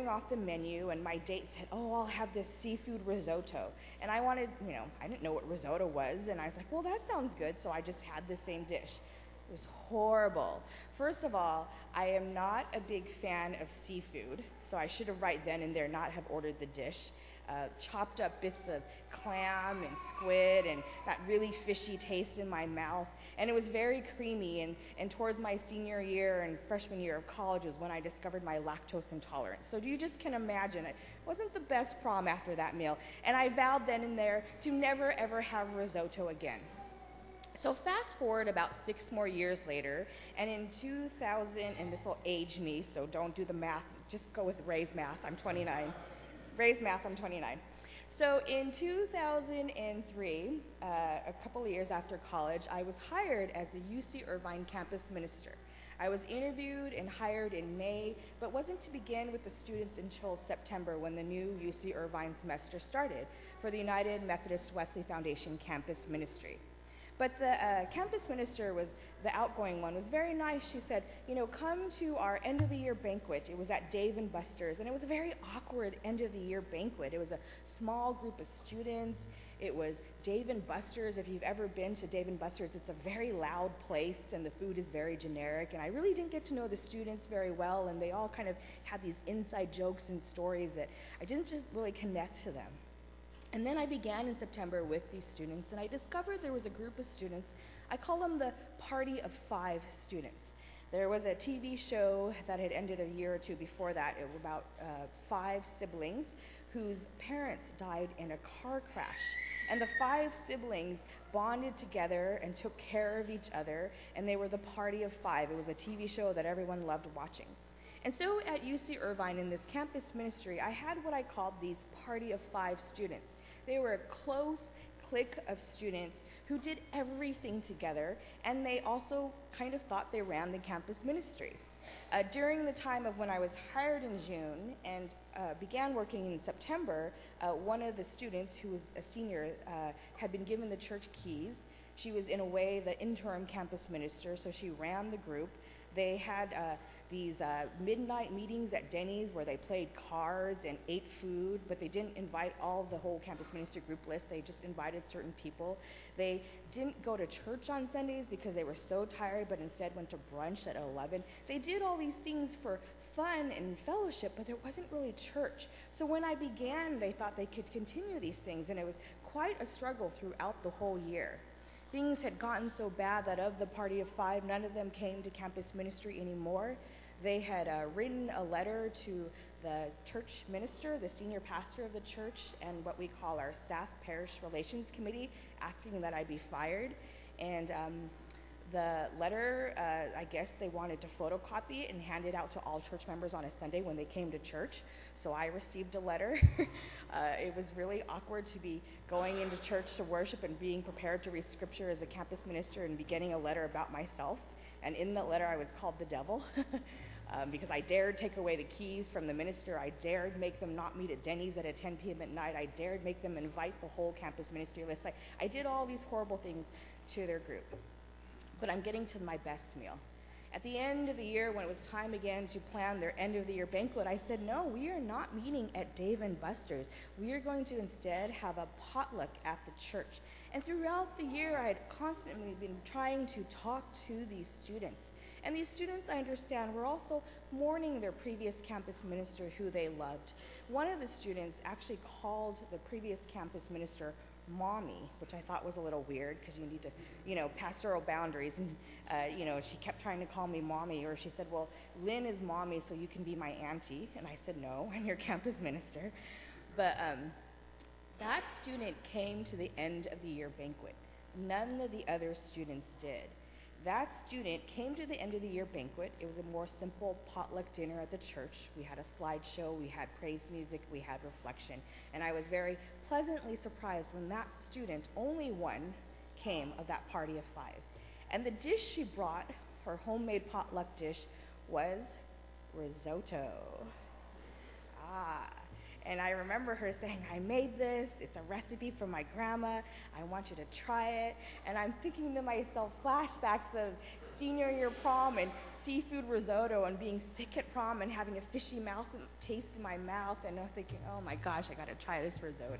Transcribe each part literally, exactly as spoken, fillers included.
ordering off the menu, and my date said, oh, I'll have this seafood risotto. And I wanted, you know, I didn't know what risotto was, and I was like, well, that sounds good, so I just had the same dish. It was horrible. First of all, I am not a big fan of seafood, so I should have right then and there not have ordered the dish. Uh, chopped up bits of clam and squid and that really fishy taste in my mouth. And it was very creamy, and, and towards my senior year and freshman year of college was when I discovered my lactose intolerance. So you just can imagine, it wasn't the best prom after that meal. And I vowed then and there to never ever have risotto again. So fast forward about six more years later, and in two thousand, and this will age me, so don't do the math, just go with Ray's math, I'm twenty-nine. Ray's math, I'm twenty-nine. So in two thousand three, uh, a couple of years after college, I was hired as the U C Irvine campus minister. I was interviewed and hired in May, but wasn't to begin with the students until September when the new U C Irvine semester started for the United Methodist Wesley Foundation campus ministry. But the uh, campus minister was the outgoing one, was very nice. She said, you know, come to our end of the year banquet. It was at Dave and Buster's, and it was a very awkward end of the year banquet. It was a small group of students. It was Dave and Buster's. If you've ever been to Dave and Buster's, it's a very loud place, and the food is very generic. And I really didn't get to know the students very well, and they all kind of had these inside jokes and stories that I didn't just really connect to them. And then I began in September with these students, and I discovered there was a group of students. I call them the Party of Five students. There was a T V show that had ended a year or two before that. It was about uh, five siblings whose parents died in a car crash. And the five siblings bonded together and took care of each other, and they were the Party of Five. It was a T V show that everyone loved watching. And so at U C Irvine, in this campus ministry, I had what I called these Party of Five students. They were a close clique of students who did everything together, and they also kind of thought they ran the campus ministry. Uh, during the time of when I was hired in June and uh, began working in September, uh, one of the students, who was a senior, uh, had been given the church keys. She was, in a way, the interim campus minister, so she ran the group. They had uh, these uh, midnight meetings at Denny's where they played cards and ate food, but they didn't invite all the whole campus minister group list. They just invited certain people. They didn't go to church on Sundays because they were so tired, but instead went to brunch at eleven. They did all these things for fun and fellowship, but there wasn't really church. So when I began, they thought they could continue these things, and it was quite a struggle throughout the whole year. Things had gotten so bad that of the Party of Five, none of them came to campus ministry anymore. They had uh, written a letter to the church minister, the senior pastor of the church, and what we call our staff parish relations committee, asking that I be fired. And um, the letter, uh, I guess they wanted to photocopy it and hand it out to all church members on a Sunday when they came to church. So I received a letter. uh, it was really awkward to be going into church to worship and being prepared to read scripture as a campus minister and be getting a letter about myself. And in that letter I was called the devil um, because I dared take away the keys from the minister. I dared make them not meet at Denny's at a ten p.m. at night. I dared make them invite the whole campus ministry list. I, I did all these horrible things to their group. But I'm getting to my best meal. At the end of the year, when it was time again to plan their end of the year banquet, I said, no, we are not meeting at Dave and Buster's. We are going to instead have a potluck at the church. And throughout the year, I had constantly been trying to talk to these students. And these students, I understand, were also mourning their previous campus minister who they loved. One of the students actually called the previous campus minister Mommy, which I thought was a little weird because you need to, you know, pastoral boundaries. And, uh, you know, she kept trying to call me Mommy, or she said, well, Lynn is Mommy, so you can be my auntie. And I said, no, I'm your campus minister. But um, that student came to the end of the year banquet. None of the other students did. That student came to the end of the year banquet. It was a more simple potluck dinner at the church. We had a slideshow, we had praise music, we had reflection. And I was very pleasantly surprised when that student, only one, came of that Party of Five. And the dish she brought, her homemade potluck dish, was risotto. Ah. And I remember her saying, I made this, it's a recipe from my grandma, I want you to try it. And I'm thinking to myself flashbacks of senior year prom and seafood risotto and being sick at prom and having a fishy mouth and taste in my mouth, and I'm thinking, oh my gosh, I got to try this risotto.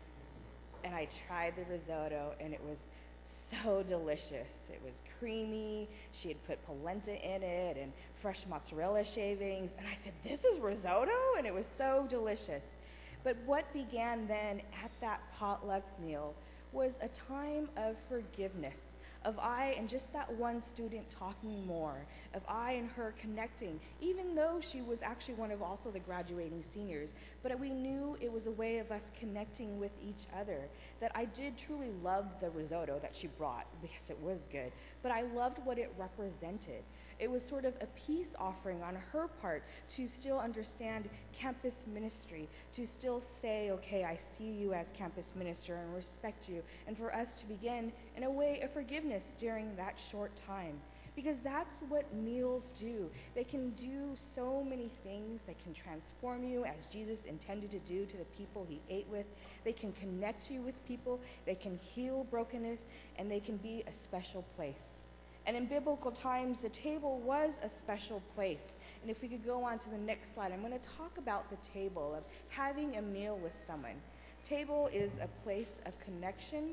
And I tried the risotto, and it was so delicious. It was creamy. She had put polenta in it and fresh mozzarella shavings. And I said, this is risotto? And it was so delicious. But what began then at that potluck meal was a time of forgiveness, of I and just that one student talking more, of I and her connecting, even though she was actually one of also the graduating seniors. But we knew it was a way of us connecting with each other, that I did truly love the risotto that she brought because it was good, but I loved what it represented. It was sort of a peace offering on her part to still understand campus ministry, to still say, okay, I see you as campus minister and respect you, and for us to begin in a way of forgiveness during that short time. Because that's what meals do. They can do so many things. They can transform you as Jesus intended to do to the people he ate with. They can connect you with people. They can heal brokenness, and they can be a special place. And in biblical times, the table was a special place. And if we could go on to the next slide, I'm going to talk about the table, of having a meal with someone. Table is a place of connection.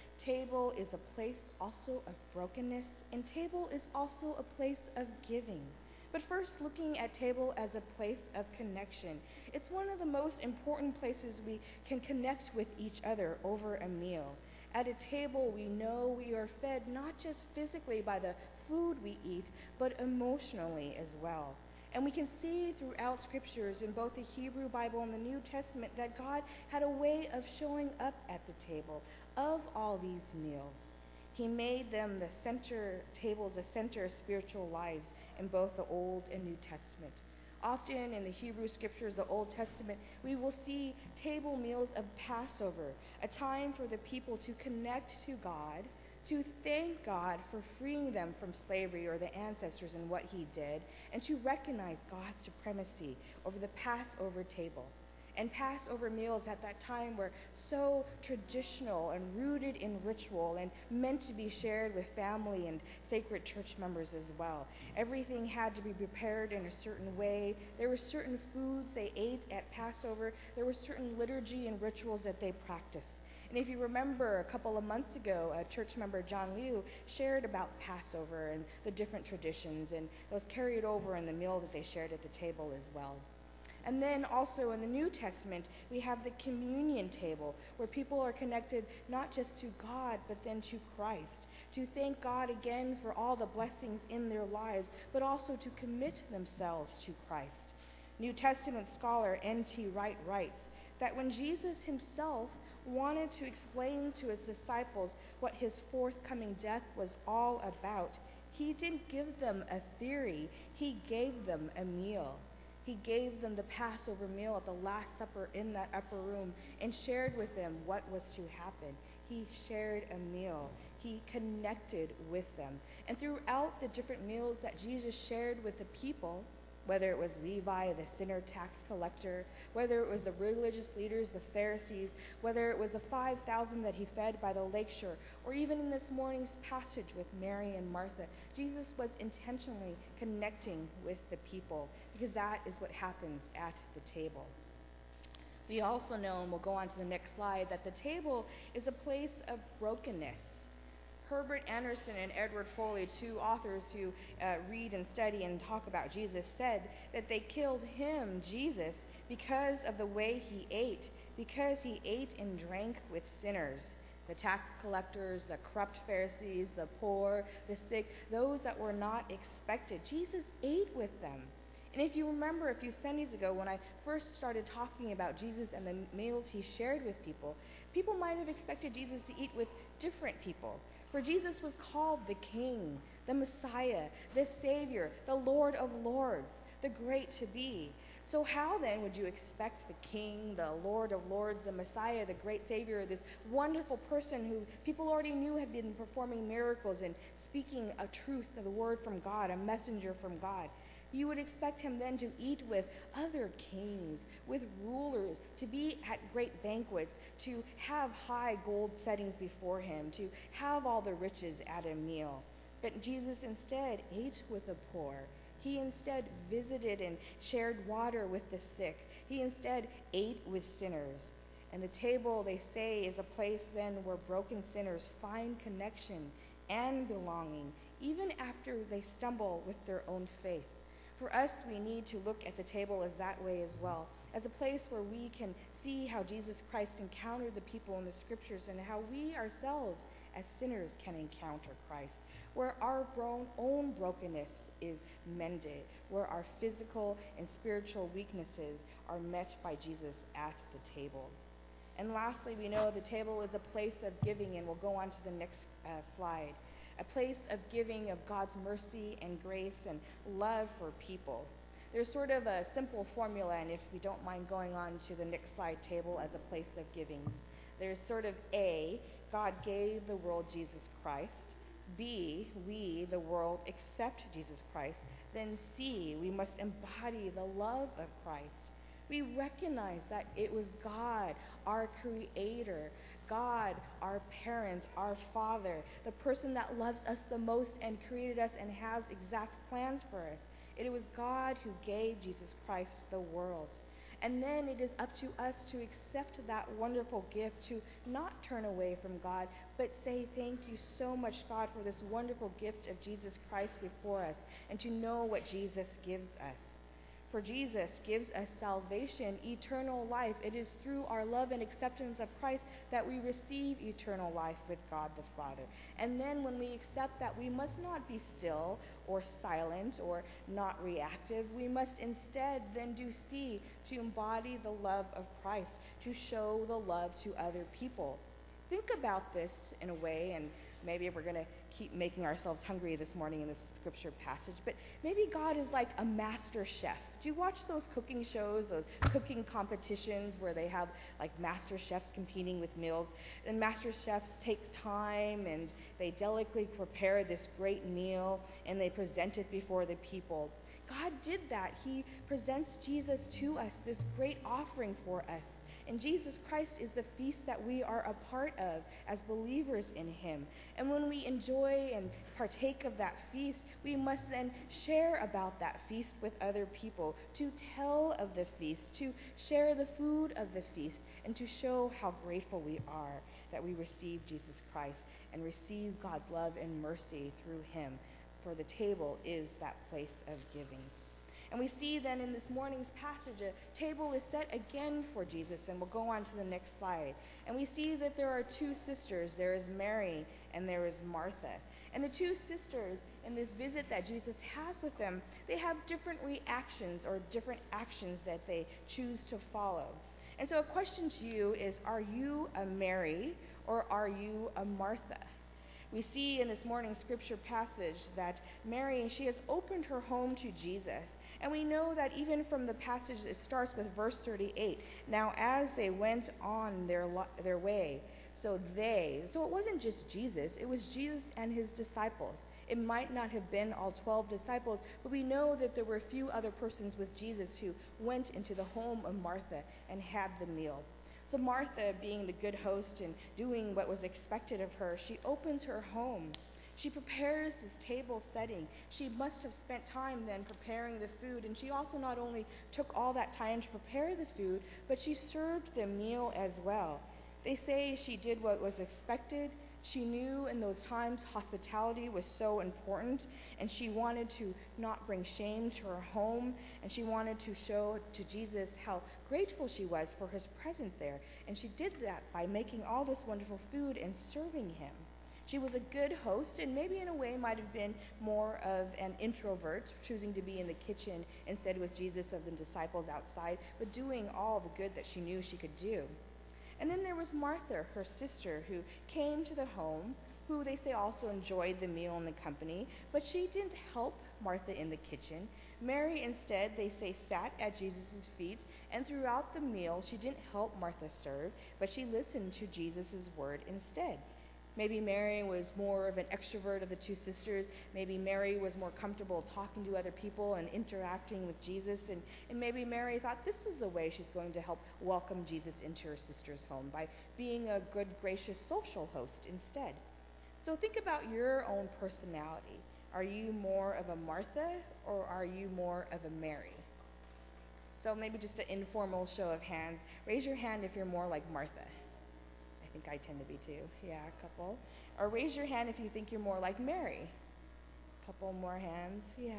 Table is a place also of brokenness. And table is also a place of giving. But first, looking at table as a place of connection. It's one of the most important places we can connect with each other over a meal. At a table, we know we are fed not just physically by the food we eat, but emotionally as well. And we can see throughout scriptures in both the Hebrew Bible and the New Testament that God had a way of showing up at the table of all these meals. He made them the center, tables, the center of spiritual lives in both the Old and New Testament. Often in the Hebrew scriptures, the Old Testament, we will see table meals of Passover, a time for the people to connect to God, to thank God for freeing them from slavery or the ancestors and what he did, and to recognize God's supremacy over the Passover table. And Passover meals at that time were so traditional and rooted in ritual and meant to be shared with family and sacred church members as well. Everything had to be prepared in a certain way. There were certain foods they ate at Passover. There were certain liturgy and rituals that they practiced. And if you remember, a couple of months ago, a church member, John Liu, shared about Passover and the different traditions, and it was carried over in the meal that they shared at the table as well. And then also in the New Testament, we have the communion table, where people are connected not just to God, but then to Christ, to thank God again for all the blessings in their lives, but also to commit themselves to Christ. New Testament scholar N T Wright writes that when Jesus himself wanted to explain to his disciples what his forthcoming death was all about, he didn't give them a theory, he gave them a meal. He gave them the Passover meal at the Last Supper in that upper room and shared with them what was to happen. He shared a meal. He connected with them. And throughout the different meals that Jesus shared with the people, whether it was Levi, the sinner tax collector, whether it was the religious leaders, the Pharisees, whether it was the five thousand that he fed by the lakeshore, or even in this morning's passage with Mary and Martha, Jesus was intentionally connecting with the people, because that is what happens at the table. We also know, and we'll go on to the next slide, that the table is a place of brokenness. Herbert Anderson and Edward Foley, two authors who uh, read and study and talk about Jesus, said that they killed him, Jesus, because of the way he ate, because he ate and drank with sinners. The tax collectors, the corrupt Pharisees, the poor, the sick, those that were not expected. Jesus ate with them. And if you remember a few Sundays ago when I first started talking about Jesus and the meals he shared with people, people might have expected Jesus to eat with different people. For Jesus was called the King, the Messiah, the Savior, the Lord of Lords, the great to be. So how then would you expect the King, the Lord of Lords, the Messiah, the great Savior, this wonderful person who people already knew had been performing miracles and speaking a truth, the word from God, a messenger from God? You would expect him then to eat with other kings, with rulers, to be at great banquets, to have high gold settings before him, to have all the riches at a meal. But Jesus instead ate with the poor. He instead visited and shared water with the sick. He instead ate with sinners. And the table, they say, is a place then where broken sinners find connection and belonging, even after they stumble with their own faith. For us, we need to look at the table as that way as well, as a place where we can see how Jesus Christ encountered the people in the Scriptures and how we ourselves as sinners can encounter Christ, where our own brokenness is mended, where our physical and spiritual weaknesses are met by Jesus at the table. And lastly, we know the table is a place of giving, and we'll go on to the next uh, slide. A place of giving of God's mercy and grace and love for people. There's sort of a simple formula, and if we don't mind going on to the next slide, table as a place of giving. There's sort of A, God gave the world Jesus Christ. B, we, the world, accept Jesus Christ. Then C, we must embody the love of Christ. We recognize that it was God, our Creator, God, our parent, our Father, the person that loves us the most and created us and has exact plans for us. It was God who gave Jesus Christ to the world. And then it is up to us to accept that wonderful gift, to not turn away from God, but say thank you so much, God, for this wonderful gift of Jesus Christ before us, and to know what Jesus gives us. For Jesus gives us salvation, eternal life. It is through our love and acceptance of Christ that we receive eternal life with God the Father. And then when we accept that, we must not be still or silent or not reactive. We must instead then do C, to embody the love of Christ, to show the love to other people. Think about this in a way, and maybe we're going to keep making ourselves hungry this morning in this scripture passage, but maybe God is like a master chef. Do you watch those cooking shows, those cooking competitions where they have like master chefs competing with meals? And master chefs take time and they delicately prepare this great meal and they present it before the people. God did that. He presents Jesus to us, this great offering for us. And Jesus Christ is the feast that we are a part of as believers in Him. And when we enjoy and partake of that feast, we must then share about that feast with other people, to tell of the feast, to share the food of the feast, and to show how grateful we are that we receive Jesus Christ and receive God's love and mercy through Him. For the table is that place of giving. And we see then in this morning's passage, a table is set again for Jesus, and we'll go on to the next slide. And we see that there are two sisters. There is Mary and there is Martha. And the two sisters, in this visit that Jesus has with them, they have different reactions or different actions that they choose to follow. And so a question to you is, are you a Mary or are you a Martha? We see in this morning's scripture passage that Mary, she has opened her home to Jesus. And we know that even from the passage, it starts with verse thirty-eight. Now, as they went on their their way, so they, so it wasn't just Jesus, it was Jesus and his disciples. It might not have been all twelve disciples, but we know that there were a few other persons with Jesus who went into the home of Martha and had the meal. So Martha, being the good host and doing what was expected of her, she opens her home. She prepares this table setting. She must have spent time then preparing the food, and she also not only took all that time to prepare the food, but she served the meal as well. They say she did what was expected. She knew in those times hospitality was so important, and she wanted to not bring shame to her home, and she wanted to show to Jesus how grateful she was for his presence there. And she did that by making all this wonderful food and serving him. She was a good host, and maybe in a way might have been more of an introvert, choosing to be in the kitchen instead with Jesus of the disciples outside, but doing all the good that she knew she could do. And then there was Martha, her sister, who came to the home, who they say also enjoyed the meal and the company, but she didn't help Martha in the kitchen. Mary instead, they say, sat at Jesus' feet, and throughout the meal she didn't help Martha serve, but she listened to Jesus' word instead. Maybe Mary was more of an extrovert of the two sisters. Maybe Mary was more comfortable talking to other people and interacting with Jesus. And, and maybe Mary thought this is the way she's going to help welcome Jesus into her sister's home, by being a good, gracious social host instead. So think about your own personality. Are you more of a Martha or are you more of a Mary? So maybe just an informal show of hands. Raise your hand if you're more like Martha. I think I tend to be too. Yeah, a couple. Or raise your hand if you think you're more like Mary. A couple more hands. Yeah.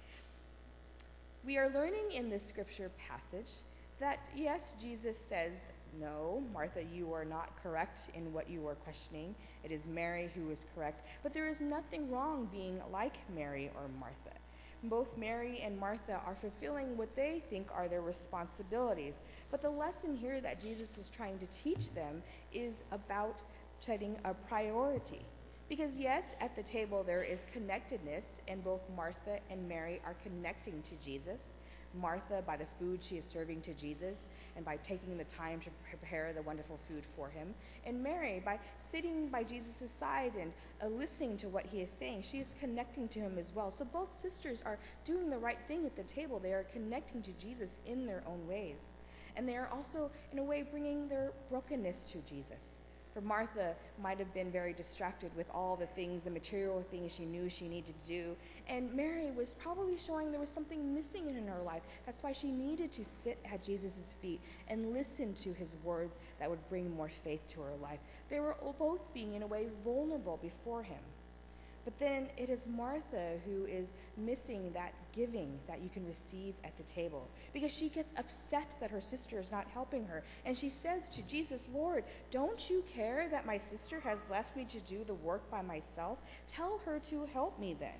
We are learning in this scripture passage that yes, Jesus says, no, Martha, you are not correct in what you are questioning. It is Mary who is correct. But there is nothing wrong being like Mary or Martha. Both Mary and Martha are fulfilling what they think are their responsibilities. But the lesson here that Jesus is trying to teach them is about setting a priority. Because yes, at the table there is connectedness, and both Martha and Mary are connecting to Jesus. Martha by the food she is serving to Jesus, and by taking the time to prepare the wonderful food for him. And Mary by sitting by Jesus' side and uh, listening to what he is saying. She is connecting to him as well. So both sisters are doing the right thing at the table. They are connecting to Jesus in their own ways. And they are also, in a way, bringing their brokenness to Jesus. For Martha might have been very distracted with all the things, the material things she knew she needed to do. And Mary was probably showing there was something missing in her life. That's why she needed to sit at Jesus' feet and listen to his words that would bring more faith to her life. They were both being, in a way, vulnerable before him. But then it is Martha who is missing that giving that you can receive at the table, because she gets upset that her sister is not helping her. And she says to Jesus, Lord, don't you care that my sister has left me to do the work by myself? Tell her to help me then.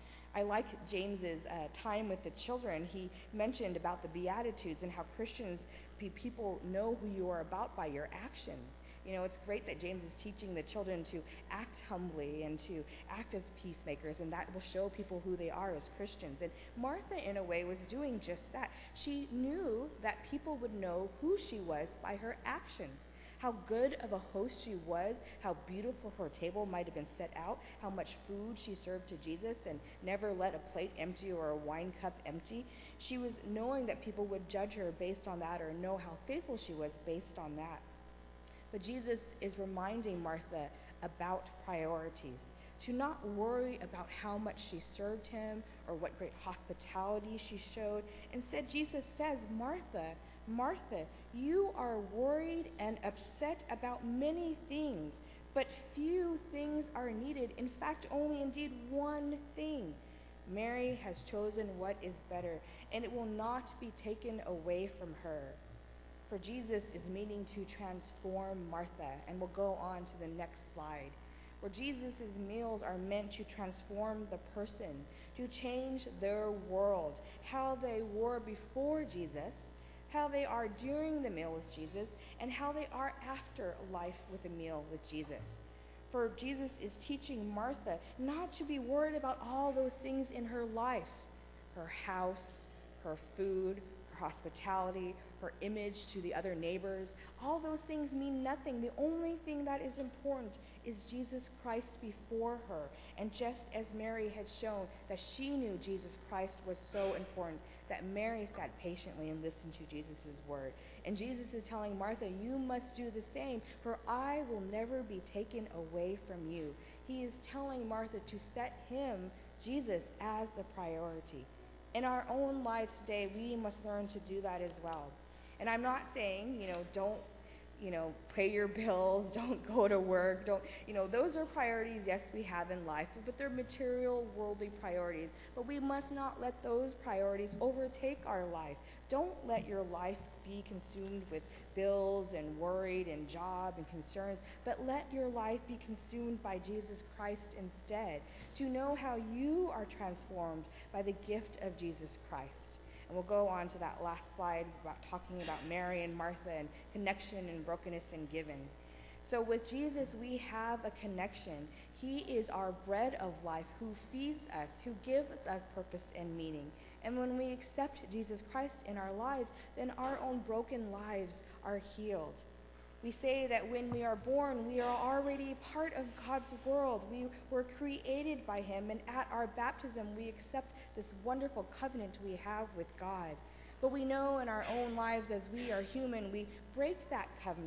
I like James's uh, time with the children. He mentioned about the Beatitudes and how Christians, people know who you are about by your actions. You know, it's great that James is teaching the children to act humbly and to act as peacemakers, and that will show people who they are as Christians. And Martha, in a way, was doing just that. She knew that people would know who she was by her actions, how good of a host she was, how beautiful her table might have been set out, how much food she served to Jesus and never let a plate empty or a wine cup empty. She was knowing that people would judge her based on that, or know how faithful she was based on that. But Jesus is reminding Martha about priorities, to not worry about how much she served him or what great hospitality she showed. Instead, Jesus says, Martha, Martha, you are worried and upset about many things, but few things are needed. In fact, only indeed one thing. Mary has chosen what is better, and it will not be taken away from her. For Jesus is meaning to transform Martha, and we'll go on to the next slide, where Jesus' meals are meant to transform the person, to change their world, how they were before Jesus, how they are during the meal with Jesus, and how they are after life with a meal with Jesus. For Jesus is teaching Martha not to be worried about all those things in her life, her house, her food, hospitality, her image to the other neighbors. All those things mean nothing. The only thing that is important is Jesus Christ before her. And just as Mary had shown that she knew Jesus Christ was so important, that Mary sat patiently and listened to Jesus' word. And Jesus is telling Martha, you must do the same, for I will never be taken away from you. He is telling Martha to set him, Jesus, as the priority. In our own lives today, we must learn to do that as well. And I'm not saying, you know, don't, you know, pay your bills, don't go to work, don't, you know, those are priorities, yes, we have in life, but they're material, worldly priorities. But we must not let those priorities overtake our life. Don't let your life be consumed with bills and worried and job and concerns, but let your life be consumed by Jesus Christ instead, to know how you are transformed by the gift of Jesus Christ. And we'll go on to that last slide about talking about Mary and Martha and connection and brokenness and giving. So with Jesus, we have a connection. He is our bread of life, who feeds us, who gives us purpose and meaning. And when we accept Jesus Christ in our lives, then our own broken lives are healed. We say that when we are born, we are already part of God's world. We were created by him, and at our baptism, we accept this wonderful covenant we have with God. But we know in our own lives, as we are human, we break that covenant.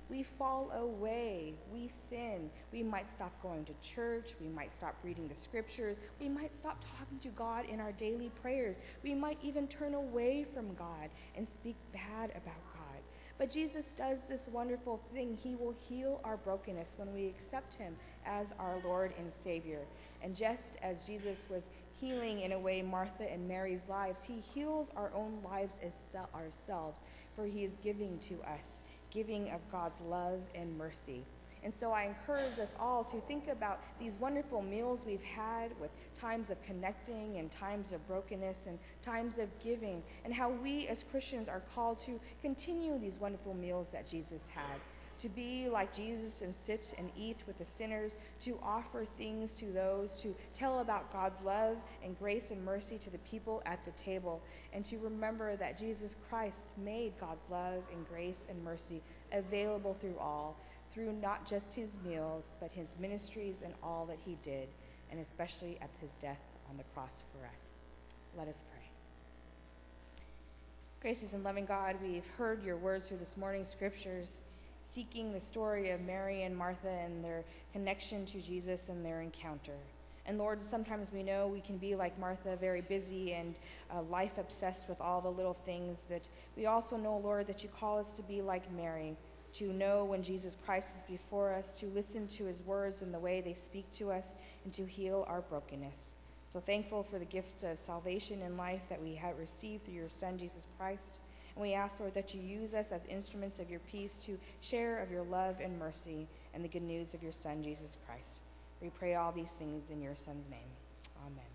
We fall away. We sin. We might stop going to church. We might stop reading the scriptures. We might stop talking to God in our daily prayers. We might even turn away from God and speak bad about God. But Jesus does this wonderful thing. He will heal our brokenness when we accept him as our Lord and Savior. And just as Jesus was healing, in a way, Martha and Mary's lives, he heals our own lives as ourselves, for he is giving to us, giving of God's love and mercy. And so I encourage us all to think about these wonderful meals we've had, with times of connecting and times of brokenness and times of giving, and how we as Christians are called to continue these wonderful meals that Jesus had, to be like Jesus and sit and eat with the sinners, to offer things to those, to tell about God's love and grace and mercy to the people at the table, and to remember that Jesus Christ made God's love and grace and mercy available through all, through not just his meals, but his ministries and all that he did, and especially at his death on the cross for us. Let us pray. Gracious and loving God, we've heard your words through this morning's scriptures, seeking the story of Mary and Martha and their connection to Jesus and their encounter. And Lord, sometimes we know we can be like Martha, very busy and uh, life-obsessed with all the little things, but we also know, Lord, that you call us to be like Mary, to know when Jesus Christ is before us, to listen to his words and the way they speak to us, and to heal our brokenness. So thankful for the gift of salvation and life that we have received through your Son, Jesus Christ. And we ask, Lord, that you use us as instruments of your peace to share of your love and mercy and the good news of your Son, Jesus Christ. We pray all these things in your Son's name. Amen.